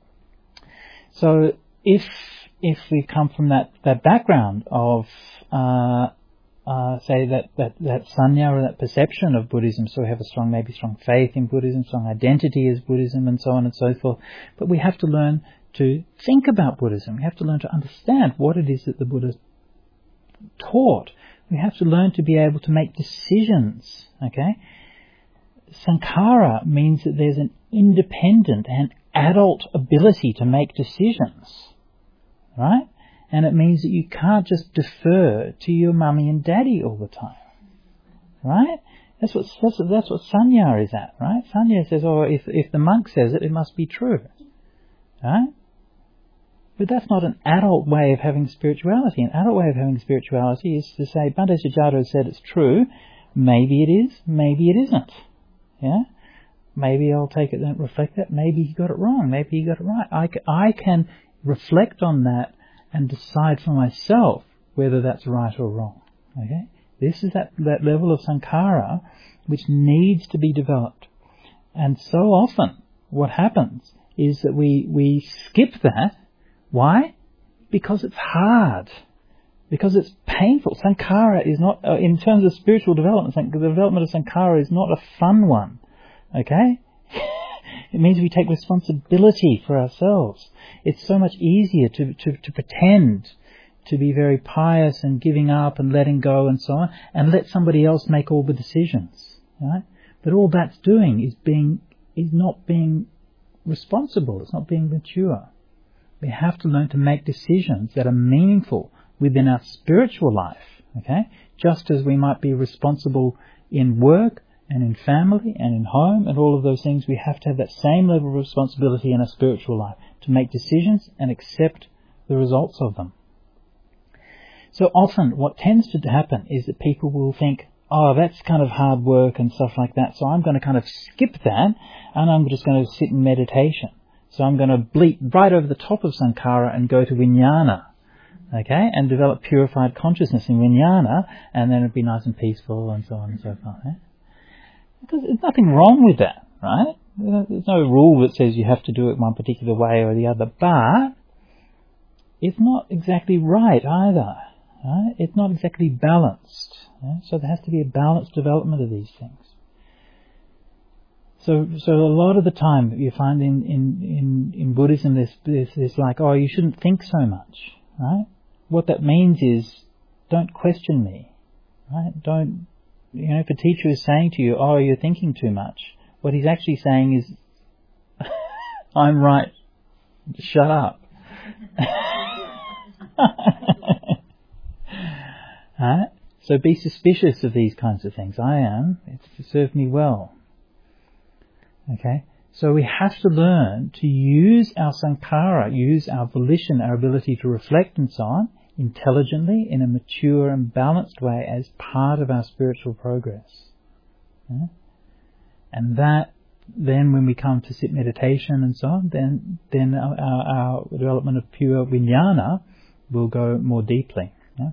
Speaker 2: So if if we come from that, that background of, uh, uh, say that, that, that sanya or that perception of Buddhism, so we have a strong, maybe strong faith in Buddhism, strong identity as Buddhism, and so on and so forth. But we have to learn to think about Buddhism. We have to learn to understand what it is that the Buddha taught. We have to learn to be able to make decisions, okay? Sankhara means that there's an independent and adult ability to make decisions. Right? And it means that you can't just defer to your mummy and daddy all the time. Right? That's what that's what, that's what sanya is at, right? Sanya says, oh, if if the monk says it, it must be true. Right? But that's not an adult way of having spirituality. An adult way of having spirituality is to say, Bhante Sujato said it's true. Maybe it is, maybe it isn't. Yeah? Maybe I'll take it and reflect that. Maybe he got it wrong. Maybe he got it right. I, I can reflect on that and decide for myself whether that's right or wrong. Okay? This is that, that level of sankhara which needs to be developed. And so often what happens is that we, we skip that. Why? Because it's hard. Because it's painful. Sankhara is not, uh, in terms of spiritual development, the development of sankhara is not a fun one. Okay? It means we take responsibility for ourselves. It's so much easier to, to, to pretend to be very pious and giving up and letting go and so on, and let somebody else make all the decisions. Right? that all that's doing is being is not being responsible. It's not being mature. We have to learn to make decisions that are meaningful within our spiritual life. Okay, just as we might be responsible in work and in family and in home and all of those things, we have to have that same level of responsibility in our spiritual life to make decisions and accept the results of them. So often what tends to happen is that people will think, oh, that's kind of hard work and stuff like that, so I'm going to kind of skip that and I'm just going to sit in meditation. So I'm going to bleat right over the top of sankhara and go to vijnana, okay, and develop purified consciousness in vijnana, and then it'd be nice and peaceful and so on and so forth. Eh? Because there's nothing wrong with that, right? There's no rule that says you have to do it one particular way or the other, but it's not exactly right either. Right? It's not exactly balanced. Yeah? So there has to be a balanced development of these things. So, so a lot of the time you find in, in, in, in Buddhism this, this, this like, oh, you shouldn't think so much, right? What that means is, don't question me, right? Don't, you know, if a teacher is saying to you, oh, you're thinking too much, what he's actually saying is, I'm right, shut up. Right? So be suspicious of these kinds of things. I am. It's served me well. Okay? So we have to learn to use our sankhara, use our volition, our ability to reflect and so on, intelligently, in a mature and balanced way as part of our spiritual progress. Yeah? And that, then when we come to sit meditation and so on, then, then our, our, our development of pure vijnana will go more deeply. Yeah?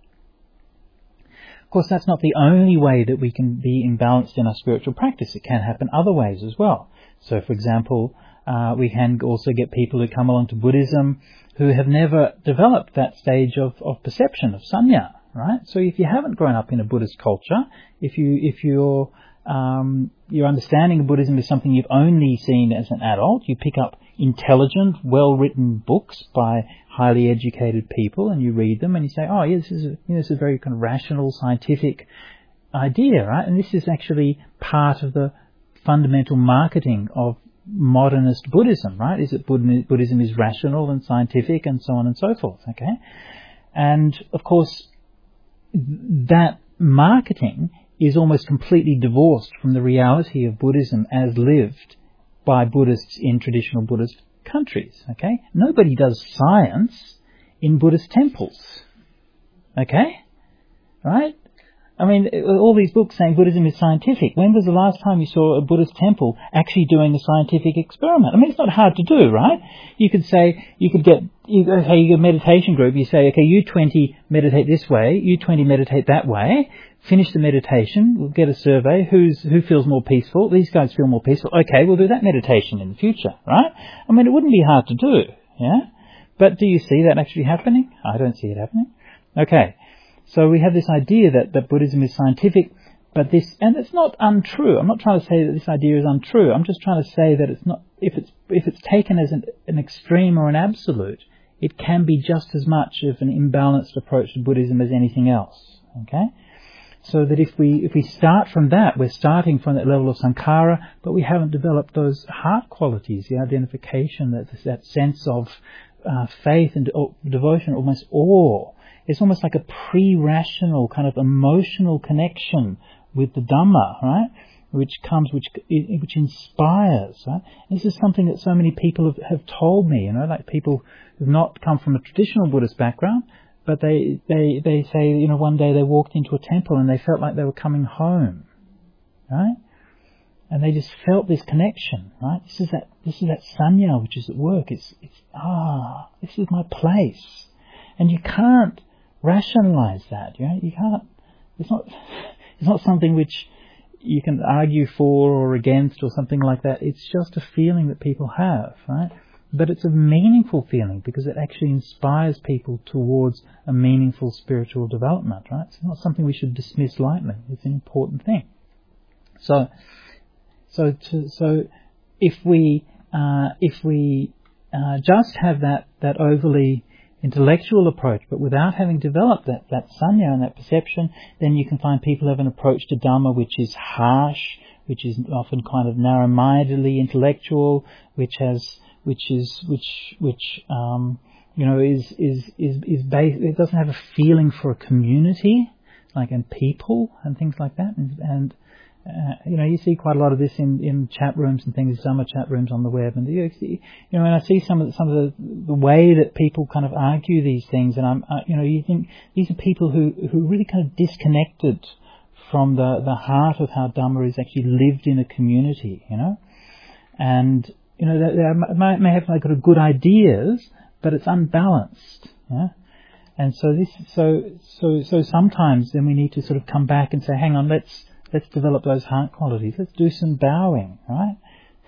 Speaker 2: Of course, that's not the only way that we can be imbalanced in our spiritual practice. It can happen other ways as well. So, for example, uh, we can also get people who come along to Buddhism who have never developed that stage of, of perception, of sanya, right? So if you haven't grown up in a Buddhist culture, if you if you're um, your understanding of Buddhism is something you've only seen as an adult, you pick up intelligent, well-written books by highly educated people, and you read them, and you say, oh, yeah, this is a, you know, this is a very kind of rational, scientific idea, right? And this is actually part of the fundamental marketing of modernist Buddhism, right? Is that Buddhism is rational and scientific and so on and so forth, okay? And, of course, that marketing is almost completely divorced from the reality of Buddhism as lived by Buddhists in traditional Buddhist countries, okay? Nobody does science in Buddhist temples, okay? Right? I mean, all these books saying Buddhism is scientific. When was the last time you saw a Buddhist temple actually doing a scientific experiment? I mean, it's not hard to do, right? You could say, you could get, you, okay, you get a meditation group, you say, okay, you twenty meditate this way, you twenty meditate that way, finish the meditation, we'll get a survey, who's, who feels more peaceful? These guys feel more peaceful. Okay, we'll do that meditation in the future, right? I mean, it wouldn't be hard to do, yeah? But do you see that actually happening? I don't see it happening. Okay. So we have this idea that, that Buddhism is scientific, but this, and it's not untrue. I'm not trying to say that this idea is untrue. I'm just trying to say that it's not, if it's, if it's taken as an, an extreme or an absolute, it can be just as much of an imbalanced approach to Buddhism as anything else. Okay? So that if we, if we start from that, we're starting from that level of sankhara, but we haven't developed those heart qualities, the identification, that, that sense of uh, faith and devotion, almost awe. It's almost like a pre-rational kind of emotional connection with the Dhamma, right? Which comes, which which inspires, right? This is something that so many people have, have told me, you know, like people who've not come from a traditional Buddhist background, but they, they, they say, you know, one day they walked into a temple and they felt like they were coming home, right? And they just felt this connection, right? This is that, this is that sanya which is at work. It's, it's, ah, this is my place. And you can't rationalize that, you know, you can't, it's not, it's not something which you can argue for or against or something like that. It's just a feeling that people have, right? But it's a meaningful feeling because it actually inspires people towards a meaningful spiritual development, right? It's not something we should dismiss lightly. It's an important thing. So, so, to, so if we, uh, if we uh, just have that that overly intellectual approach, but without having developed that, that sanya and that perception, then you can find people have an approach to Dhamma which is harsh, which is often kind of narrow-mindedly intellectual, which has, which is, which, which, um, you know, is, is, is, is based, it doesn't have a feeling for a community, like, and people, and things like that, and, and Uh, you know, you see quite a lot of this in, in chat rooms and things, summer chat rooms on the web, and you see, you know, and I see some of the, some of the, the way that people kind of argue these things, and I'm, uh, you know, you think these are people who who really kind of disconnected from the the heart of how Dhamma is actually lived in a community, you know, and you know, they, they may, may have like got good ideas, but it's unbalanced, yeah. And so this, so so so sometimes then we need to sort of come back and say, hang on, let's. Let's develop those heart qualities. Let's do some bowing, right?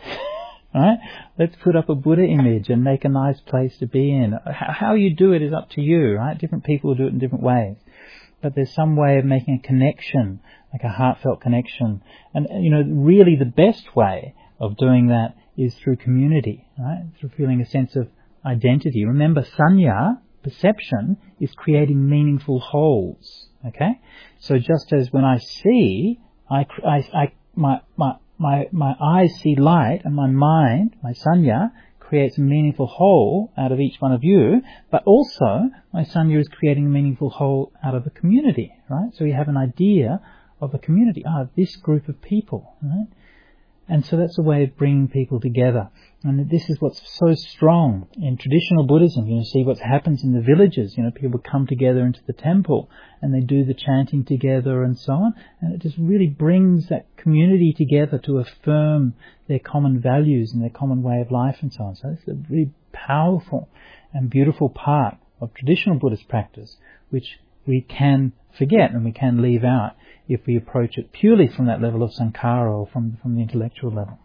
Speaker 2: Right? Let's put up a Buddha image and make a nice place to be in. How you do it is up to you, right? Different people do it in different ways. But there's some way of making a connection, like a heartfelt connection. And, you know, really the best way of doing that is through community, right? Through feeling a sense of identity. Remember, sanya, perception, is creating meaningful wholes, okay? So just as when I see, I, I, I, my, my, my, my eyes see light, and my mind, my sanya, creates a meaningful whole out of each one of you, but also my sanya is creating a meaningful whole out of the community, right? So you have an idea of a community, ah, this group of people, right? And so that's a way of bringing people together. And this is what's so strong in traditional Buddhism. You know, see what happens in the villages. You know, people come together into the temple and they do the chanting together and so on. And it just really brings that community together to affirm their common values and their common way of life and so on. So it's a really powerful and beautiful part of traditional Buddhist practice, which we can forget and we can leave out if we approach it purely from that level of sankhara or from, from the intellectual level.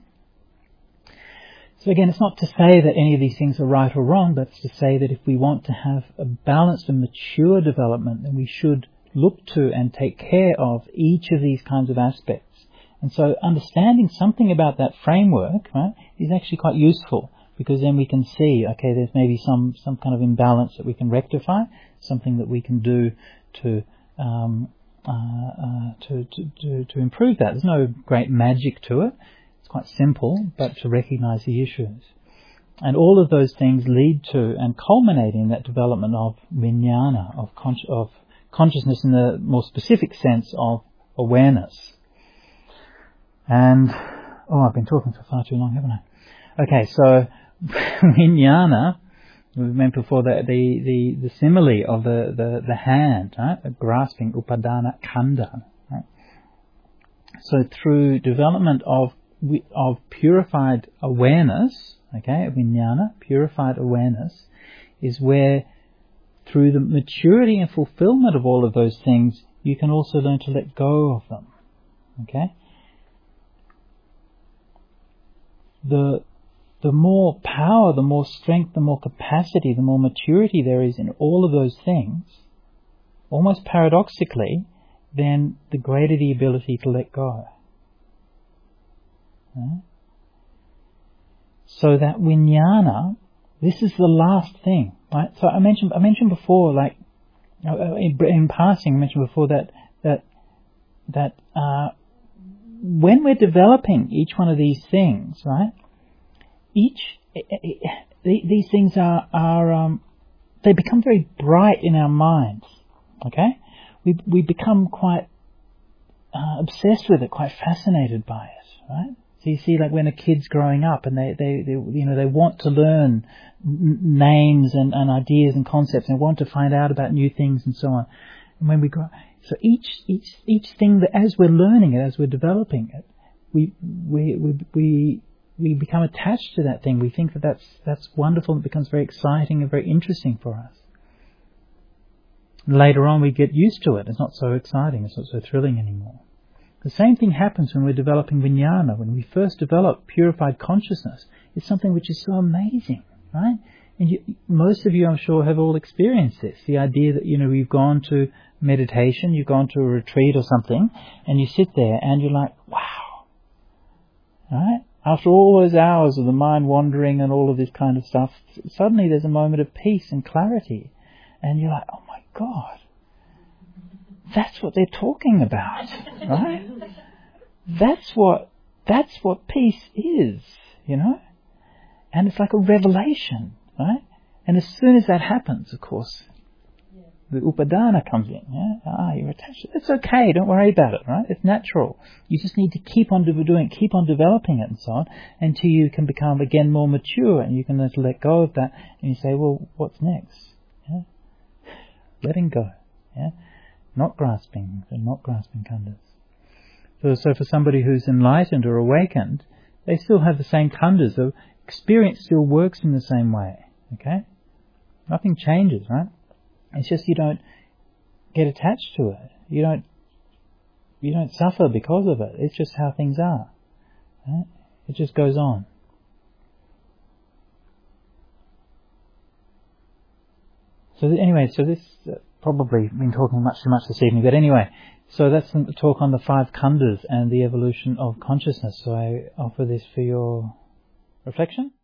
Speaker 2: So again, it's not to say that any of these things are right or wrong, but it's to say that if we want to have a balanced and mature development, then we should look to and take care of each of these kinds of aspects. And so understanding something about that framework, right, is actually quite useful, because then we can see, okay, there's maybe some, some kind of imbalance that we can rectify, something that we can do to um, uh, uh, to, to, to, to improve that. There's no great magic to it. It's quite simple, but to recognize the issues. And all of those things lead to and culminate in that development of vijnana, of, con- of consciousness in the more specific sense of awareness. And, oh, I've been talking for far too long, haven't I? Okay, so vijnana, we meant before the, the, the, the simile of the, the, the hand, right? The grasping, upadana khandha. Right? So through development of of purified awareness, okay, vijnana, purified awareness, is where through the maturity and fulfillment of all of those things, you can also learn to let go of them. Okay? The the more power, the more strength, the more capacity, the more maturity there is in all of those things, almost paradoxically, then the greater the ability to let go. Right? So that vijnana, this is the last thing, right? So I mentioned, I mentioned before, like in, in passing, I mentioned before that that that uh, when we're developing each one of these things, right? Each these things are are um, they become very bright in our minds. Okay, we we become quite uh, obsessed with it, quite fascinated by it, right? So you see, like when a kid's growing up and they, they, they you know, they want to learn n- names and, and ideas and concepts and want to find out about new things and so on. And when we grow, so each each each thing that as we're learning it, as we're developing it, we we we we we become attached to that thing. We think that that's that's wonderful. It becomes very exciting and very interesting for us. Later on, we get used to it. It's not so exciting. It's not so thrilling anymore. The same thing happens when we're developing vijnana. When we first develop purified consciousness, it's something which is so amazing, right? And you, most of you, I'm sure, have all experienced this. The idea that, you know, you've gone to meditation, you've gone to a retreat or something, and you sit there and you're like, wow, right? After all those hours of the mind wandering and all of this kind of stuff, suddenly there's a moment of peace and clarity. And you're like, oh my God, that's what they're talking about, right? That's what That's what peace is, you know? And it's like a revelation, right? And as soon as that happens, of course, the upadana comes in. Yeah? Ah, you're attached. It's okay. Don't worry about it, right? It's natural. You just need to keep on doing it, keep on developing it and so on, until you can become again more mature and you can just let go of that and you say, well, what's next? Yeah? Letting go. Yeah? Not grasping, so not grasping khandhas. So, so for somebody who's enlightened or awakened, they still have the same khandhas. The experience still works in the same way. Okay? Nothing changes, right? It's just you don't get attached to it. You don't you don't suffer because of it. It's just how things are. Right? It just goes on. So anyway, so this uh, probably been talking much too much this evening. But anyway, so that's the talk on the five khandhas and the evolution of consciousness. So I offer this for your reflection.